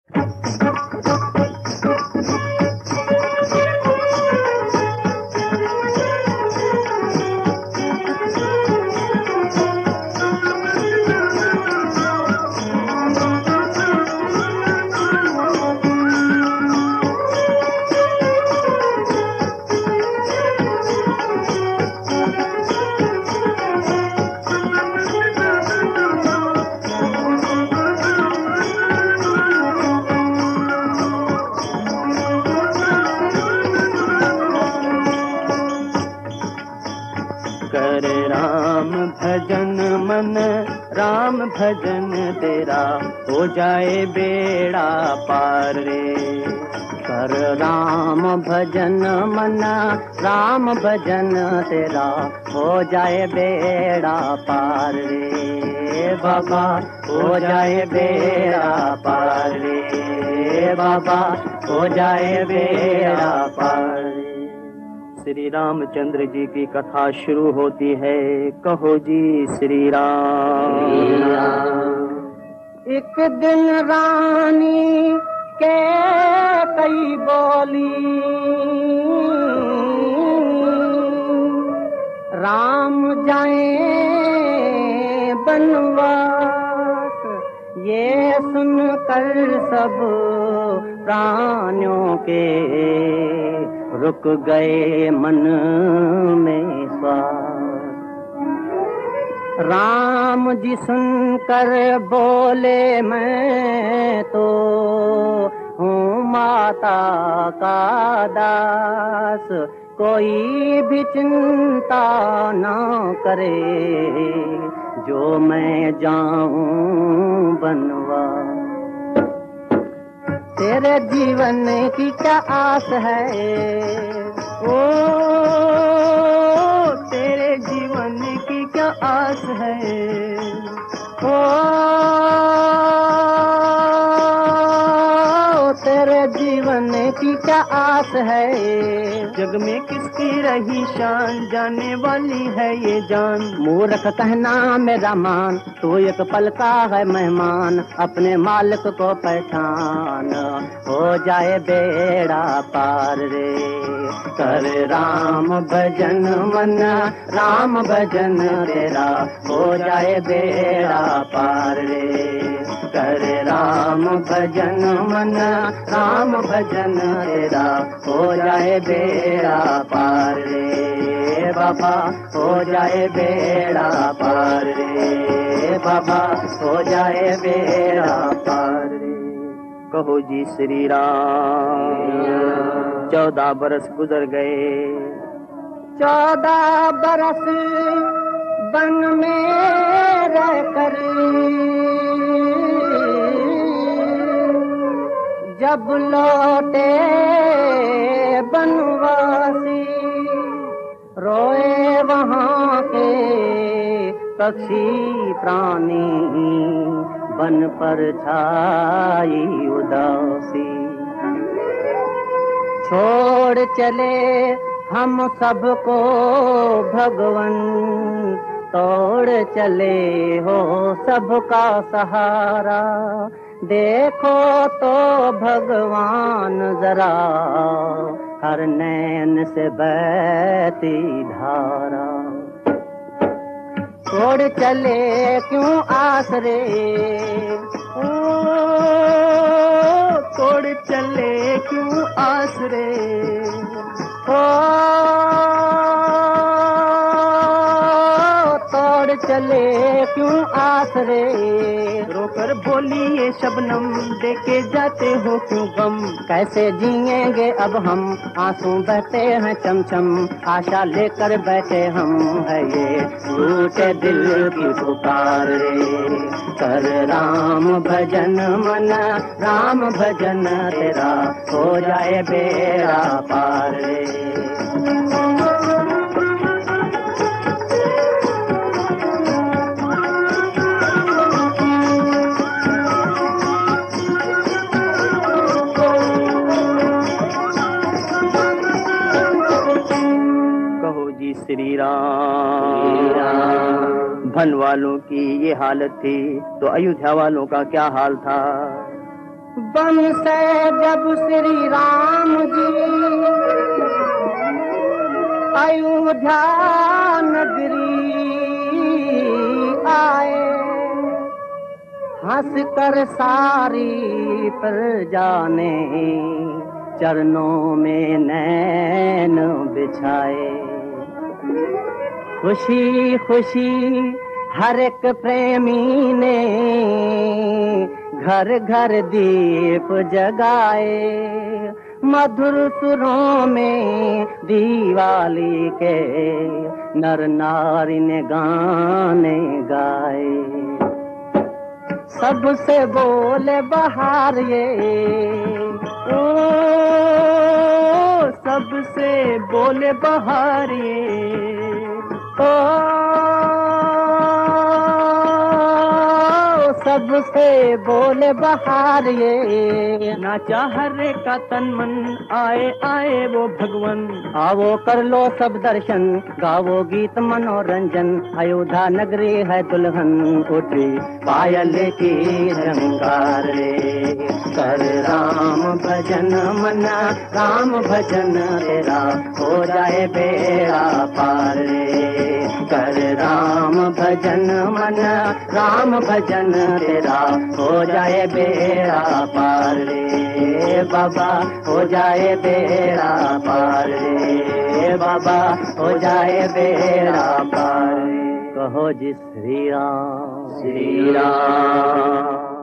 भजन मन राम भजन तेरा हो जाए बेड़ा पार रे। कर राम भजन मन राम भजन तेरा हो जाए बेड़ा पार रे बाबा, हो जाए बेड़ा पार रे बाबा, हो जाए बेड़ा पार रे। श्री रामचंद्र जी की कथा शुरू होती है, कहो जी श्री राम। एक दिन रानी के कई बोली, राम जाए बनवास, ये सुनकर सब प्राणियों के रुक गए मन में श्वास। राम जी सुनकर बोले मैं तो हूँ माता का दास, कोई भी चिंता न करे जो मैं जाऊं बनवास। तेरे जीवन की क्या आस है, ओ तेरे जीवन की क्या आस है, ओ तेरे जीवन की क्या आस है। जग में किसकी रही शान, जाने वाली है ये जान। मूर्ख कहना मेरा मान, तू एक पल का है मेहमान, अपने मालिक को पहचान, हो जाए बेड़ा पार रे। कर राम भजन मन राम भजन तेरा हो जाए बेड़ा पार रे। कर राम भजन मन राम भजन तेरा हो जाए बेड़ा पार रे बाबा, हो जाए बेड़ा पार रे बाबा, हो जाए बेड़ा पार रे। कहो जी श्री राम। 14 बरस गुजर गए, 14 बरस वन में रहकर जब लौटे बनवासी, रोए वहाँ के पक्षी प्राणी, बन पर छाई उदासी। छोड़ चले हम सबको भगवन, तोड़ चले हो सबका सहारा। देखो तो भगवान जरा, हर नैन से बहती धारा। छोड़ चले क्यों आसरे, ओ छोड़ चले क्यों आसरे, ओ तोड़ चले क्यों आसरे। रोकर बोली ये शबनम, देके जाते हो क्यों गम। कैसे जिएंगे अब हम, आंसू बहते हैं चमचम, आशा लेकर बैठे हम है ये टूटे दिल की पुकार रे। कर राम भजन मन राम भजन तेरा हो जाए बेड़ा पार रे। श्री राम। भन वालों की ये हालत थी तो अयोध्या वालों का क्या हाल था। बन से जब श्री राम जी अयोध्या नगरी आए, हंस कर सारी प्रजा ने चरणों में नैन बिछाए। खुशी खुशी हर एक प्रेमी ने घर घर दीप जगाए, मधुर सुरों में दिवाली के नर नारी ने गाने गाए। सबसे बोले बहार ये, ओ सबसे बोले बहार ये, ओ सबसे बोले बहार ये। नाचा हरे का तन मन, आए आए वो भगवन, आओ कर लो सब दर्शन, गावो गीत मनोरंजन। अयोध्या नगरी है दुल्हन, उठी पायल की झंकार रे। कर राम भजन मना, राम भजन तेरा हो जाए बेड़ा पार रे। कर राम भजन मना, राम भजन तेरा हो जाए बेड़ा पार रे। बाबा हो जाए बेड़ा पार रे, बाबा हो जाए बेड़ा पार रे। कहो जी श्री राम, श्री राम।